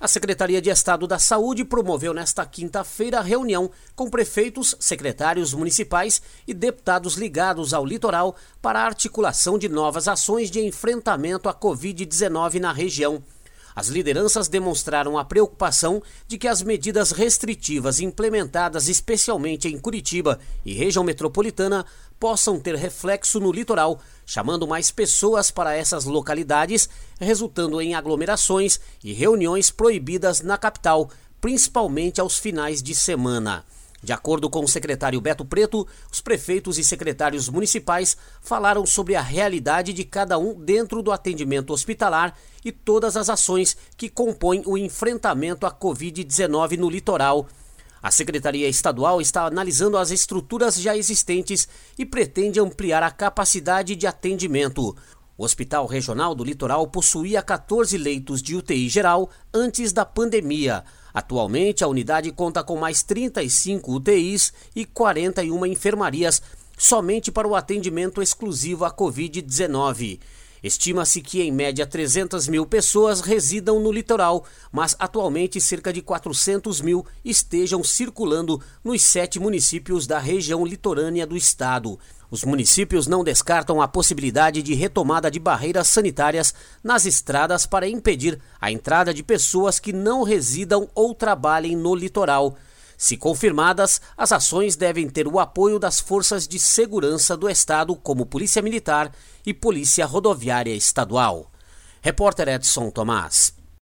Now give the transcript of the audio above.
A Secretaria de Estado da Saúde promoveu nesta quinta-feira reunião com prefeitos, secretários municipais e deputados ligados ao litoral para a articulação de novas ações de enfrentamento à Covid-19 na região. As lideranças demonstraram a preocupação de que as medidas restritivas implementadas especialmente em Curitiba e região metropolitana possam ter reflexo no litoral, chamando mais pessoas para essas localidades, resultando em aglomerações e reuniões proibidas na capital, principalmente aos finais de semana. De acordo com o secretário Beto Preto, os prefeitos e secretários municipais falaram sobre a realidade de cada um dentro do atendimento hospitalar e todas as ações que compõem o enfrentamento à Covid-19 no litoral. A Secretaria Estadual está analisando as estruturas já existentes e pretende ampliar a capacidade de atendimento. O Hospital Regional do Litoral possuía 14 leitos de UTI geral antes da pandemia. Atualmente, a unidade conta com mais 35 UTIs e 41 enfermarias, somente para o atendimento exclusivo à Covid-19. Estima-se que, em média, 300 mil pessoas residam no litoral, mas atualmente cerca de 400 mil estejam circulando nos 7 municípios da região litorânea do estado. Os municípios não descartam a possibilidade de retomada de barreiras sanitárias nas estradas para impedir a entrada de pessoas que não residam ou trabalhem no litoral. Se confirmadas, as ações devem ter o apoio das forças de segurança do estado, como Polícia Militar e Polícia Rodoviária Estadual. Repórter Edson Tomás.